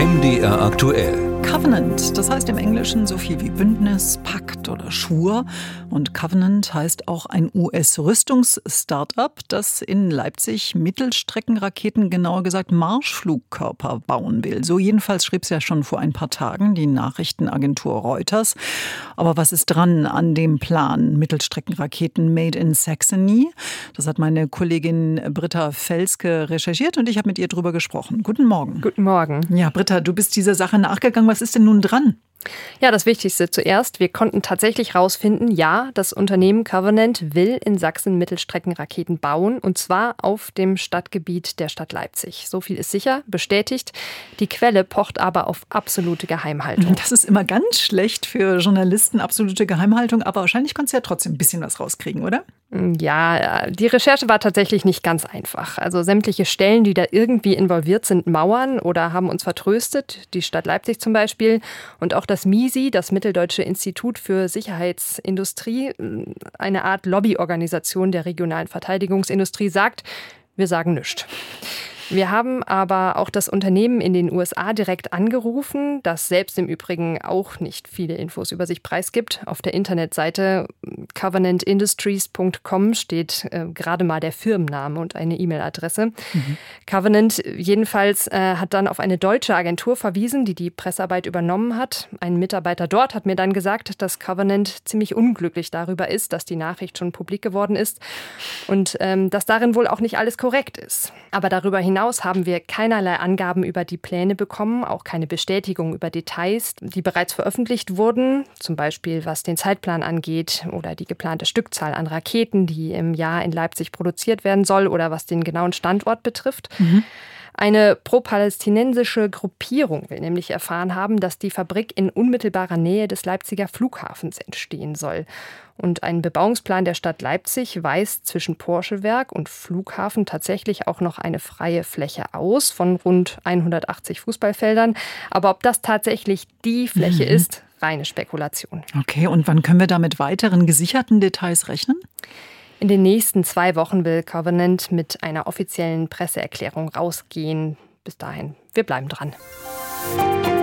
MDR aktuell. Covenant, das heißt im Englischen so viel wie Bündnis, Pakt oder Schwur. Und Covenant heißt auch ein US-Rüstungs-Startup, das in Leipzig Mittelstreckenraketen, genauer gesagt Marschflugkörper bauen will. So jedenfalls schrieb es ja schon vor ein paar Tagen die Nachrichtenagentur Reuters. Aber was ist dran an dem Plan Mittelstreckenraketen made in Saxony? Das hat meine Kollegin Britta Felske recherchiert und ich habe mit ihr drüber gesprochen. Guten Morgen. Guten Morgen. Ja, Britta, du bist dieser Sache nachgegangen. Was ist denn nun dran? Ja, das Wichtigste zuerst. Wir konnten tatsächlich rausfinden, ja, das Unternehmen Covenant will in Sachsen Mittelstreckenraketen bauen, und zwar auf dem Stadtgebiet der Stadt Leipzig. So viel ist sicher, bestätigt. Die Quelle pocht aber auf absolute Geheimhaltung. Das ist immer ganz schlecht für Journalisten, absolute Geheimhaltung, aber wahrscheinlich konntest du ja trotzdem ein bisschen was rauskriegen, oder? Ja, die Recherche war tatsächlich nicht ganz einfach. Also sämtliche Stellen, die da irgendwie involviert sind, mauern oder haben uns vertröstet. Die Stadt Leipzig zum Beispiel und auch das MISI, das Mitteldeutsche Institut für Sicherheitsindustrie, eine Art Lobbyorganisation der regionalen Verteidigungsindustrie, sagt, wir sagen nichts. Wir haben aber auch das Unternehmen in den USA direkt angerufen, das selbst im Übrigen auch nicht viele Infos über sich preisgibt. Auf der Internetseite covenantindustries.com steht gerade mal der Firmenname und eine E-Mail-Adresse. Covenant jedenfalls hat dann auf eine deutsche Agentur verwiesen, die die Pressearbeit übernommen hat. Ein Mitarbeiter dort hat mir dann gesagt, dass Covenant ziemlich unglücklich darüber ist, dass die Nachricht schon publik geworden ist und dass darin wohl auch nicht alles korrekt ist. Aber darüber hinaus haben wir keinerlei Angaben über die Pläne bekommen, auch keine Bestätigung über Details, die bereits veröffentlicht wurden, zum Beispiel was den Zeitplan angeht oder die geplante Stückzahl an Raketen, die im Jahr in Leipzig produziert werden soll oder was den genauen Standort betrifft. Eine pro-palästinensische Gruppierung will nämlich erfahren haben, dass die Fabrik in unmittelbarer Nähe des Leipziger Flughafens entstehen soll. Und ein Bebauungsplan der Stadt Leipzig weist zwischen Porschewerk und Flughafen tatsächlich auch noch eine freie Fläche aus von rund 180 Fußballfeldern. Aber ob das tatsächlich die Fläche ist, reine Spekulation. Okay, und wann können wir da mit weiteren gesicherten Details rechnen? In den nächsten 2 Wochen will Covenant mit einer offiziellen Presseerklärung rausgehen. Bis dahin, wir bleiben dran.